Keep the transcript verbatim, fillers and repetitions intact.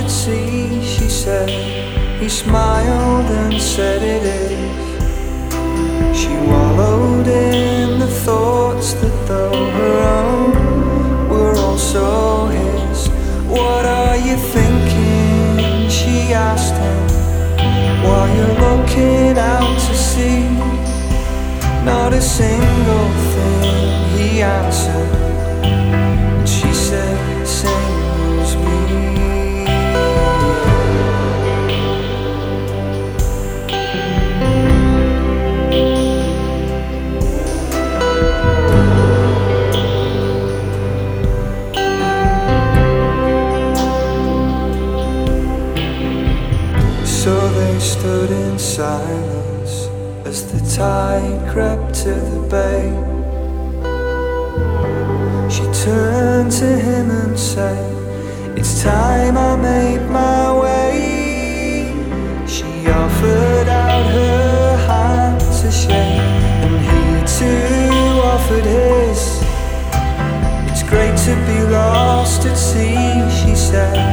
at sea, she said. He smiled and said it is. She wallowed in the thoughts that though her own were also his. What are you thinking? She asked him, while you're looking out to sea. Not a single thing, he answered. And she said, same as me. So they stood in silence as the tide crept to the bay. She turned to him and said, it's time I made my way. She offered out her hand to shake, and he too offered his. It's great to be lost at sea, she said.